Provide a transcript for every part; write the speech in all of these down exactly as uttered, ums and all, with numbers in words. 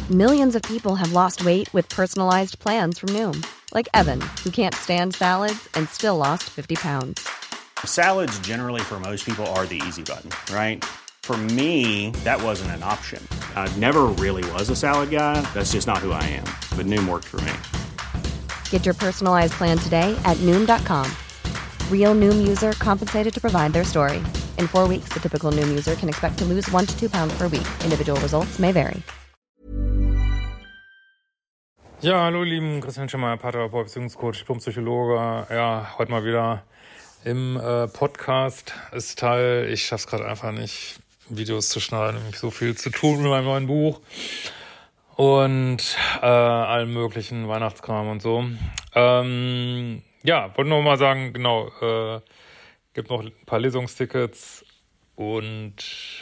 Millions of people have lost weight with personalized plans from Noom. Like Evan, who can't stand salads and still lost fifty pounds. Salads generally for most people are the easy button, right? For me, that wasn't an option. I never really was a salad guy. That's just not who I am. But Noom worked for me. Get your personalized plan today at Noom dot com. Real Noom user compensated to provide their story. In four weeks, the typical Noom user can expect to lose one to two pounds per week. Individual results may vary. Ja, hallo ihr Lieben, Christian Schemmer, Paartherapeut, Beziehungscoach, Diplompsychologe. Ja, heute mal wieder im äh, Podcast ist Teil. Ich schaff's gerade einfach nicht, Videos zu schneiden, nämlich so viel zu tun mit meinem neuen Buch und äh, allem möglichen Weihnachtskram und so. Ähm, ja, wollte nur mal sagen, genau, äh, gibt noch ein paar Lesungstickets und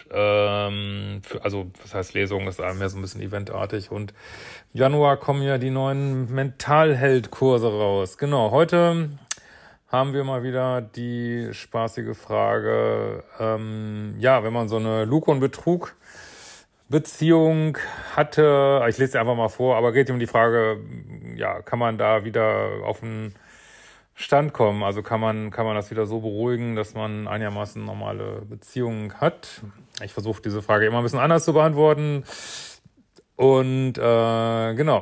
ähm, für, also was heißt Lesung, ist mehr so ein bisschen eventartig und im Januar kommen ja die neuen Mentalheld-Kurse raus. Genau, heute haben wir mal wieder die spaßige Frage, ähm, ja, wenn man so eine Lug- und Betrug-Beziehung hatte, ich lese sie einfach mal vor, aber geht um die Frage, ja, kann man da wieder auf den Stand kommen? Also kann man kann man das wieder so beruhigen, dass man einigermaßen normale Beziehungen hat? Ich versuche diese Frage immer ein bisschen anders zu beantworten. Und äh, genau,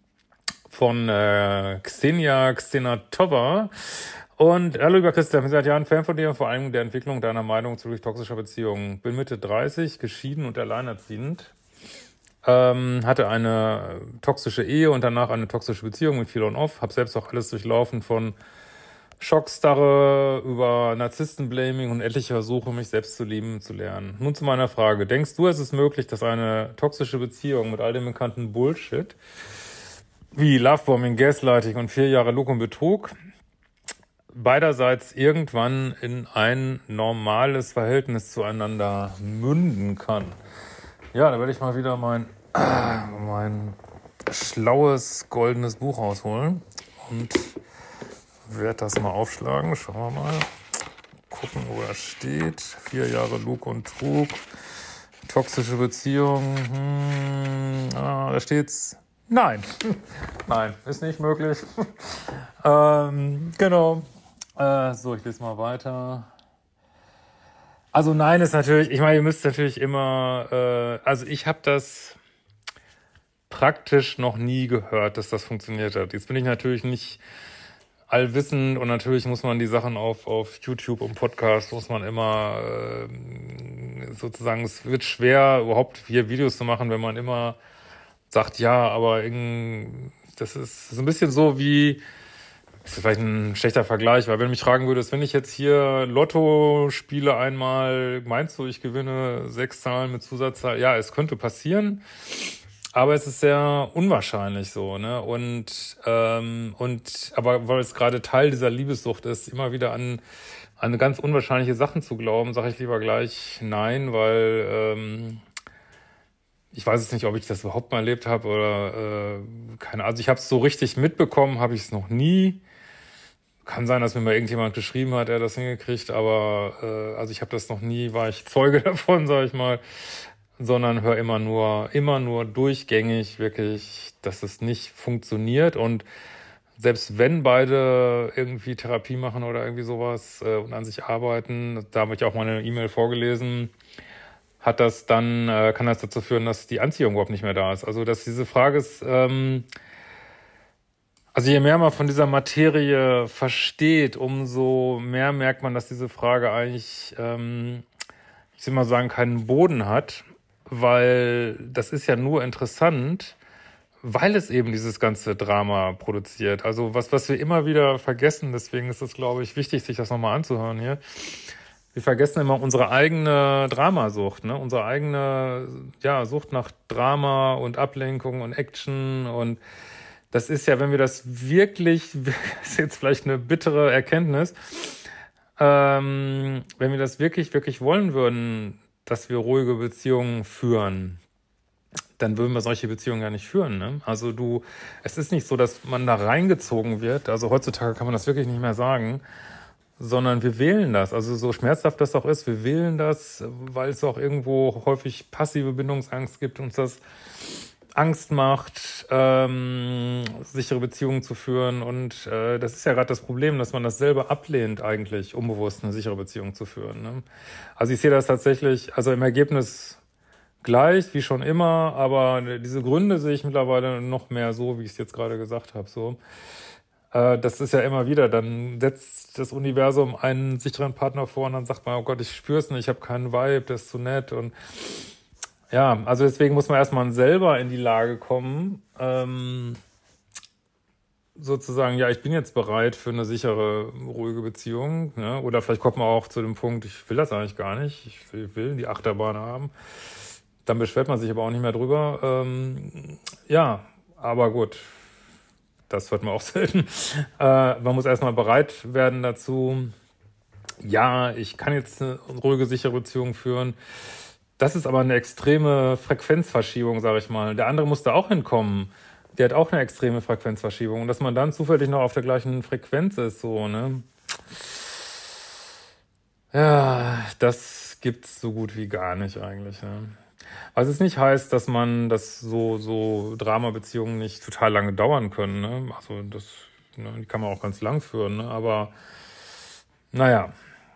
von äh, Xenia Xenatova. Und hallo lieber Christian, ich bin seit Jahren Fan von dir und vor allem der Entwicklung deiner Meinung zu toxischer Beziehungen. Bin Mitte dreißig, geschieden und alleinerziehend. Ähm, hatte eine toxische Ehe und danach eine toxische Beziehung mit viel On-Off. Hab selbst auch alles durchlaufen von Schockstarre über Narzisstenblaming und etliche Versuche, mich selbst zu lieben, zu lernen. Nun zu meiner Frage. Denkst du, es ist möglich, dass eine toxische Beziehung mit all dem bekannten Bullshit wie Lovebombing, Gaslighting und vier Jahre Lug und Betrug beiderseits irgendwann in ein normales Verhältnis zueinander münden kann? Ja, da werde ich mal wieder mein, äh, mein schlaues, goldenes Buch rausholen und werde das mal aufschlagen. Schauen wir mal. Gucken, wo er steht. Vier Jahre Lug und Trug. Toxische Beziehung. Hm, ah, da steht's. Nein. Nein, ist nicht möglich. ähm, genau. Äh, so, ich lese mal weiter. Also nein ist natürlich, ich meine, ihr müsst natürlich immer, äh, also ich habe das praktisch noch nie gehört, dass das funktioniert hat. Jetzt bin ich natürlich nicht allwissend und natürlich muss man die Sachen auf auf YouTube und Podcast, muss man immer äh, sozusagen, es wird schwer, überhaupt hier Videos zu machen, wenn man immer sagt, ja, aber irgend, das ist so ein bisschen so wie, das ist vielleicht ein schlechter Vergleich, weil wenn du mich fragen würdest, wenn ich jetzt hier Lotto spiele einmal, meinst du, ich gewinne sechs Zahlen mit Zusatzzahl? Ja, es könnte passieren, aber es ist sehr unwahrscheinlich so, ne? Und ähm, und aber weil es gerade Teil dieser Liebessucht ist, immer wieder an an ganz unwahrscheinliche Sachen zu glauben, sage ich lieber gleich nein, weil ähm, ich weiß es nicht, ob ich das überhaupt mal erlebt habe oder äh, keine Ahnung. Also ich habe es so richtig mitbekommen, habe ich es noch nie. Kann sein, dass mir mal irgendjemand geschrieben hat, er das hingekriegt, aber äh, also ich habe das noch nie, war ich Zeuge davon, sage ich mal, sondern höre immer nur, immer nur durchgängig wirklich, dass es nicht funktioniert und selbst wenn beide irgendwie Therapie machen oder irgendwie sowas äh, und an sich arbeiten, da habe ich auch mal eine E-Mail vorgelesen, hat das dann, äh, kann das dazu führen, dass die Anziehung überhaupt nicht mehr da ist. Also dass diese Frage ist, ähm, also je mehr man von dieser Materie versteht, umso mehr merkt man, dass diese Frage eigentlich, ähm, ich will mal sagen, keinen Boden hat, weil das ist ja nur interessant, weil es eben dieses ganze Drama produziert. Also was, was wir immer wieder vergessen, deswegen ist es, glaube ich, wichtig, sich das nochmal anzuhören hier. Wir vergessen immer unsere eigene Dramasucht, ne? Unsere eigene, ja, Sucht nach Drama und Ablenkung und Action und das ist ja, wenn wir das wirklich, das ist jetzt vielleicht eine bittere Erkenntnis, ähm, wenn wir das wirklich, wirklich wollen würden, dass wir ruhige Beziehungen führen, dann würden wir solche Beziehungen ja nicht führen, ne? Also du, es ist nicht so, dass man da reingezogen wird, also heutzutage kann man das wirklich nicht mehr sagen, sondern wir wählen das. Also so schmerzhaft das auch ist, wir wählen das, weil es auch irgendwo häufig passive Bindungsangst gibt, uns das Angst macht, ähm, sichere Beziehungen zu führen. Und äh, das ist ja gerade das Problem, dass man das selber ablehnt, eigentlich unbewusst eine sichere Beziehung zu führen. Ne? Also ich sehe das tatsächlich, also im Ergebnis gleich, wie schon immer, aber diese Gründe sehe ich mittlerweile noch mehr so, wie ich es jetzt gerade gesagt habe. So, äh, das ist ja immer wieder, dann setzt das Universum einen sicheren Partner vor und dann sagt man, oh Gott, ich spür's nicht, ich habe keinen Vibe, der ist zu nett. Und ja, also deswegen muss man erstmal selber in die Lage kommen, ähm, sozusagen, ja, ich bin jetzt bereit für eine sichere, ruhige Beziehung. Ne? Oder vielleicht kommt man auch zu dem Punkt, ich will das eigentlich gar nicht, ich will, will die Achterbahn haben. Dann beschwert man sich aber auch nicht mehr drüber. Ähm, ja, aber gut, das hört man auch selten. Äh, man muss erstmal bereit werden dazu, ja, ich kann jetzt eine ruhige, sichere Beziehung führen. Das ist aber eine extreme Frequenzverschiebung, sage ich mal. Der andere muss da auch hinkommen. Der hat auch eine extreme Frequenzverschiebung. Und dass man dann zufällig noch auf der gleichen Frequenz ist, so, ne? Ja, das gibt's so gut wie gar nicht eigentlich, ne? Was es nicht heißt, dass man, dass so, so Drama-Beziehungen nicht total lange dauern können, ne? Also das, ne, die kann man auch ganz lang führen, ne? Aber, naja.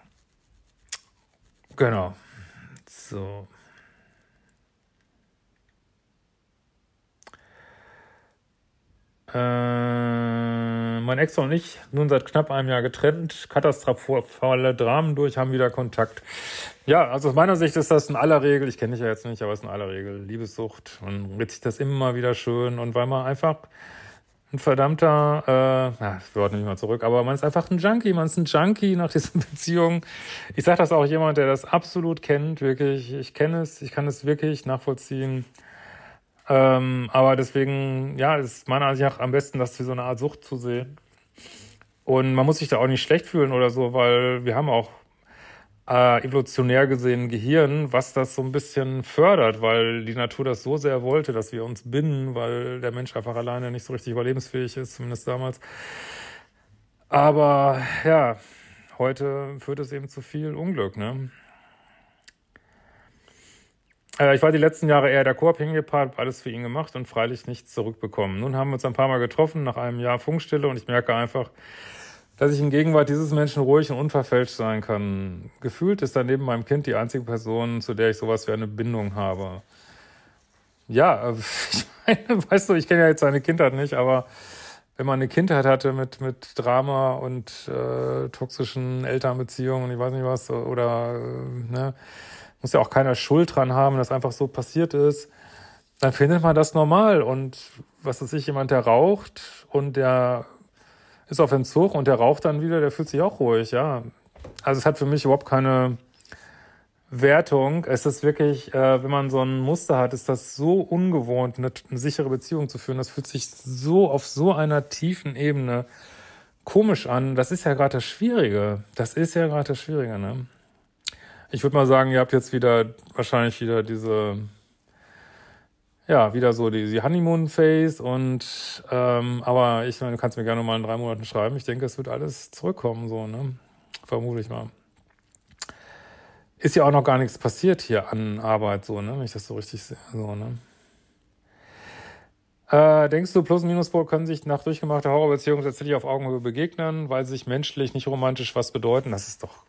Genau. So. Äh, mein Ex und ich, nun seit knapp einem Jahr getrennt, katastrophale Dramen durch, haben wieder Kontakt. Ja, also aus meiner Sicht ist das in aller Regel, ich kenne dich ja jetzt nicht, aber es ist in aller Regel Liebessucht. Man redet sich das immer wieder schön und weil man einfach ein verdammter, äh, na, das Wort nicht mal zurück, aber man ist einfach ein Junkie, man ist ein Junkie nach diesen Beziehungen. Ich sage das auch jemand, der das absolut kennt, wirklich. Ich kenne es, ich kann es wirklich nachvollziehen. Ähm, aber deswegen, ja, ist meiner Ansicht nach am besten, das wie so eine Art Sucht zu sehen. Und man muss sich da auch nicht schlecht fühlen oder so, weil wir haben auch äh, evolutionär gesehen ein Gehirn, was das so ein bisschen fördert, weil die Natur das so sehr wollte, dass wir uns binden, weil der Mensch einfach alleine nicht so richtig überlebensfähig ist, zumindest damals. Aber ja, heute führt es eben zu viel Unglück, ne? Äh, ich war die letzten Jahre eher der co-abhängige Part, habe alles für ihn gemacht und freilich nichts zurückbekommen. Nun haben wir uns ein paar Mal getroffen, nach einem Jahr Funkstille, und ich merke einfach, dass ich in Gegenwart dieses Menschen ruhig und unverfälscht sein kann. Gefühlt ist er neben meinem Kind die einzige Person, zu der ich sowas wie eine Bindung habe. Ja, äh, ich meine, weißt du, ich kenne ja jetzt seine Kindheit nicht, aber wenn man eine Kindheit hatte mit, mit Drama und äh, toxischen Elternbeziehungen und ich weiß nicht was, oder, äh, ne, muss ja auch keiner Schuld dran haben, dass einfach so passiert ist, dann findet man das normal. Und was weiß ich, jemand, der raucht und der ist auf Entzug und der raucht dann wieder, der fühlt sich auch ruhig, ja. Also es hat für mich überhaupt keine Wertung. Es ist wirklich, äh, wenn man so ein Muster hat, ist das so ungewohnt, eine, eine sichere Beziehung zu führen. Das fühlt sich so auf so einer tiefen Ebene komisch an. Das ist ja gerade das Schwierige. Das ist ja gerade das Schwierige, ne? Ich würde mal sagen, ihr habt jetzt wieder, wahrscheinlich wieder diese, ja, wieder so die, die Honeymoon-Phase und, ähm, aber ich meine, du kannst mir gerne mal in drei Monaten schreiben. Ich denke, es wird alles zurückkommen, so, ne? Vermute ich mal. Ist ja auch noch gar nichts passiert hier an Arbeit, so, ne? Wenn ich das so richtig sehe, so, ne? Äh, denkst du, Plus- und Minuspol können sich nach durchgemachter Horrorbeziehung tatsächlich auf Augenhöhe begegnen, weil sie sich menschlich, nicht romantisch was bedeuten? Das ist doch...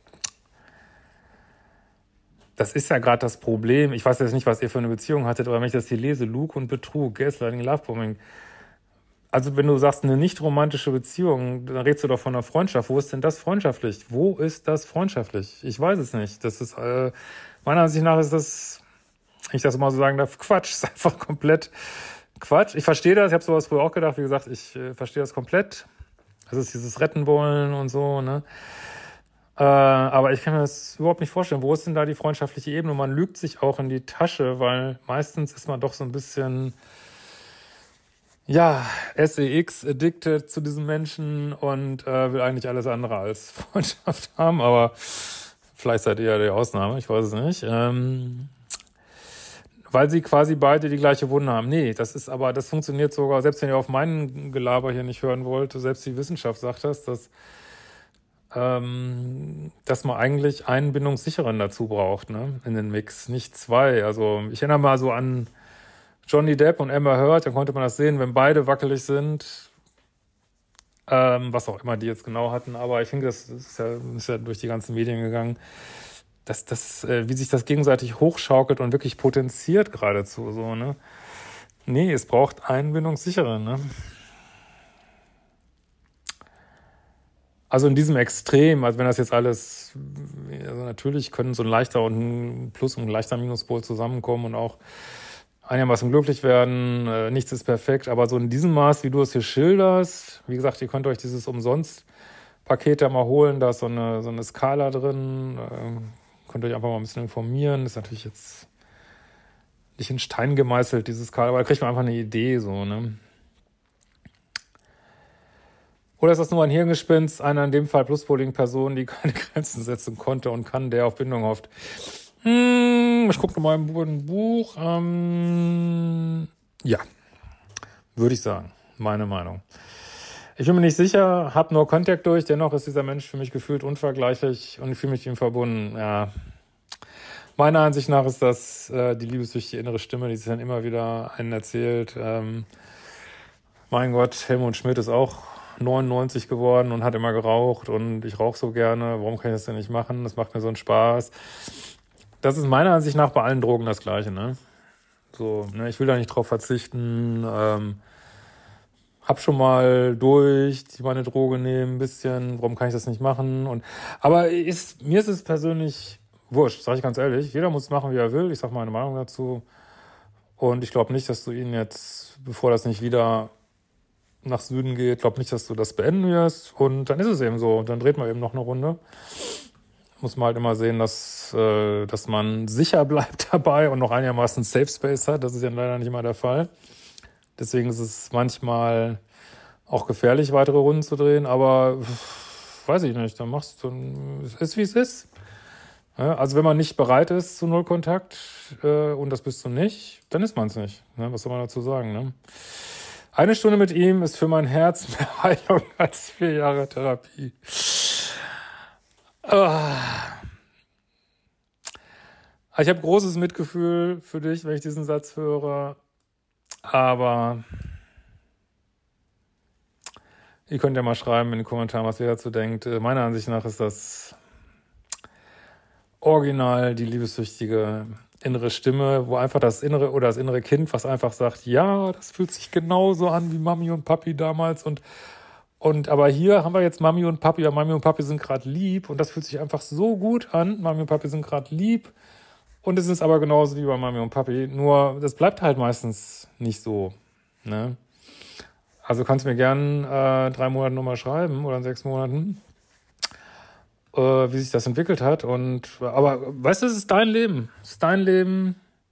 Das ist ja gerade das Problem. Ich weiß jetzt nicht, was ihr für eine Beziehung hattet, aber wenn ich das hier lese, Lug und Betrug, Gaslighting, Lovebombing. Also wenn du sagst, eine nicht romantische Beziehung, dann redest du doch von einer Freundschaft. Wo ist denn das freundschaftlich? Wo ist das freundschaftlich? Ich weiß es nicht. Das ist, äh, meiner Ansicht nach ist das, wenn ich das mal so sagen darf, Quatsch. Das ist einfach komplett Quatsch. Ich verstehe das, ich habe sowas früher auch gedacht. Wie gesagt, ich äh, verstehe das komplett. Das ist dieses Retten wollen und so, ne? Äh, aber ich kann mir das überhaupt nicht vorstellen. Wo ist denn da die freundschaftliche Ebene? Und man lügt sich auch in die Tasche, weil meistens ist man doch so ein bisschen, ja, S E X-addicted zu diesem Menschen und äh, will eigentlich alles andere als Freundschaft haben. Aber vielleicht seid ihr ja die Ausnahme, ich weiß es nicht. Ähm, weil sie quasi beide die gleiche Wunde haben. Nee, das ist aber, das funktioniert sogar, selbst wenn ihr auf meinen Gelaber hier nicht hören wollt, selbst die Wissenschaft sagt das, dass ähm, dass man eigentlich einen bindungssicheren dazu braucht, ne, in den Mix, nicht zwei. Also ich erinnere mal so an Johnny Depp und Amber Heard, dann konnte man das sehen, wenn beide wackelig sind, ähm, was auch immer die jetzt genau hatten, aber ich finde, das ist ja, ist ja durch die ganzen Medien gegangen, dass das, äh, wie sich das gegenseitig hochschaukelt und wirklich potenziert geradezu so, ne? Nee, es braucht Einbindungssichere, ne? Also in diesem Extrem, also wenn das jetzt alles, also natürlich können so ein leichter und ein Plus- und ein leichter Minuspol zusammenkommen und auch einigermaßen glücklich werden, äh, nichts ist perfekt, aber so in diesem Maß, wie du es hier schilderst, wie gesagt, ihr könnt euch dieses Umsonst-Paket da mal holen, da ist so eine, so eine Skala drin, äh, könnt euch einfach mal ein bisschen informieren, ist natürlich jetzt nicht in Stein gemeißelt, diese Skala, aber da kriegt man einfach eine Idee, so, ne? Oder ist das nur ein Hirngespinst, einer in dem Fall pluspoligen Person, die keine Grenzen setzen konnte und kann, der auf Bindung hofft? Hm, ich gucke nochmal im Buch. Ähm, ja, würde ich sagen. Meine Meinung. Ich bin mir nicht sicher, habe nur Kontakt durch, dennoch ist dieser Mensch für mich gefühlt unvergleichlich und ich fühle mich mit ihm verbunden. Ja. Meiner Ansicht nach ist das äh, die liebessüchtige innere Stimme, die sich dann immer wieder einen erzählt. Ähm, mein Gott, Helmut Schmidt ist auch neunundneunzig geworden und hat immer geraucht und ich rauche so gerne, warum kann ich das denn nicht machen? Das macht mir so einen Spaß. Das ist meiner Ansicht nach bei allen Drogen das Gleiche, ne? So, ne, ich will da nicht drauf verzichten, ähm, hab schon mal durch, die meine Droge nehmen, ein bisschen, warum kann ich das nicht machen? Und aber ist, mir ist es persönlich wurscht, sage ich ganz ehrlich. Jeder muss machen, wie er will, ich sag meine Meinung dazu. Und ich glaube nicht, dass du ihn jetzt, bevor das nicht wieder nach Süden geht, glaube nicht, dass du das beenden wirst. Und dann ist es eben so. Dann dreht man eben noch eine Runde. Muss man halt immer sehen, dass, äh, dass man sicher bleibt dabei und noch einigermaßen Safe Space hat. Das ist ja leider nicht immer der Fall. Deswegen ist es manchmal auch gefährlich, weitere Runden zu drehen. Aber weiß ich nicht, dann machst du, es ist wie es ist. Ja, also wenn man nicht bereit ist zu Nullkontakt äh, und das bist du nicht, dann ist man es nicht. Ne? Was soll man dazu sagen, ne? Eine Stunde mit ihm ist für mein Herz mehr Heilung als vier Jahre Therapie. Ah. Ich habe großes Mitgefühl für dich, wenn ich diesen Satz höre. Aber ihr könnt ja mal schreiben in den Kommentaren, was ihr dazu denkt. Meiner Ansicht nach ist das original die liebessüchtige innere Stimme, wo einfach das innere oder das innere Kind, was einfach sagt, ja, das fühlt sich genauso an wie Mami und Papi damals und und aber hier haben wir jetzt Mami und Papi, ja, Mami und Papi sind gerade lieb und das fühlt sich einfach so gut an, Mami und Papi sind gerade lieb und es ist aber genauso wie bei Mami und Papi, nur das bleibt halt meistens nicht so, ne? Also kannst du mir gern äh, drei Monate nochmal schreiben oder in sechs Monaten, wie sich das entwickelt hat. Und aber weißt du, es ist dein Leben. Es ist dein Leben,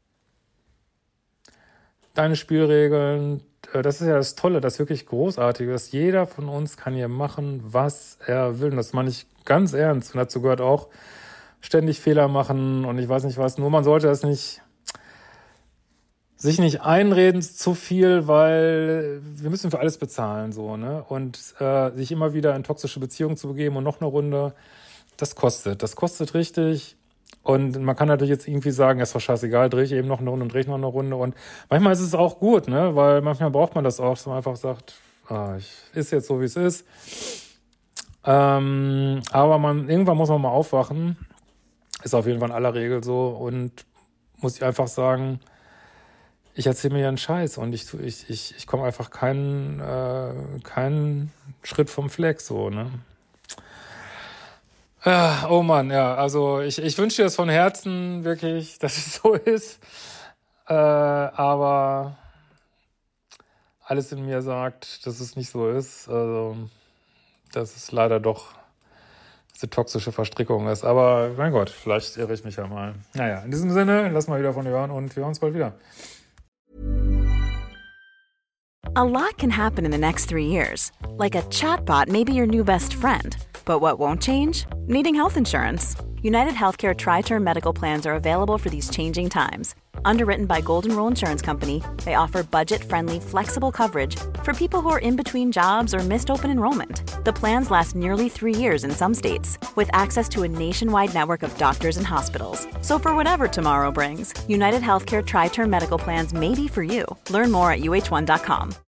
deine Spielregeln. Das ist ja das Tolle, das wirklich Großartige, dass jeder von uns kann hier machen, was er will. Und das meine ich ganz ernst. Und dazu gehört auch ständig Fehler machen und ich weiß nicht was. Nur man sollte das nicht sich nicht einreden zu viel, weil wir müssen für alles bezahlen, so, ne? Und äh, sich immer wieder in toxische Beziehungen zu begeben und noch eine Runde, das kostet. Das kostet richtig. Und man kann natürlich jetzt irgendwie sagen, ist doch scheißegal, drehe ich eben noch eine Runde und drehe ich noch eine Runde. Und manchmal ist es auch gut, ne? Weil manchmal braucht man das auch, dass man einfach sagt, ah, ich, ist jetzt so, wie es ist. Ähm, aber man, irgendwann muss man mal aufwachen. Ist auf jeden Fall in aller Regel so. Und muss ich einfach sagen, ich erzähle mir ja einen Scheiß und ich, ich, ich, ich komme einfach keinen, äh, keinen Schritt vom Fleck, so, ne? Ja, oh Mann, ja, also ich, ich wünsche dir das von Herzen wirklich, dass es so ist. Äh, aber alles in mir sagt, dass es nicht so ist. Also, dass es leider doch diese toxische Verstrickung ist. Aber mein Gott, vielleicht irre ich mich ja mal. Naja, in diesem Sinne, lass mal wieder von dir hören und wir hören uns bald wieder. A lot can happen in the next three years. Like a chatbot may be your new best friend. But what won't change? Needing health insurance. United Healthcare Tri-Term Medical Plans are available for these changing times. Underwritten by Golden Rule Insurance Company, they offer budget-friendly, flexible coverage for people who are in between jobs or missed open enrollment. The plans last nearly three years in some states, with access to a nationwide network of doctors and hospitals. So for whatever tomorrow brings, United Healthcare Tri-Term Medical Plans may be for you. Learn more at U H one dot com.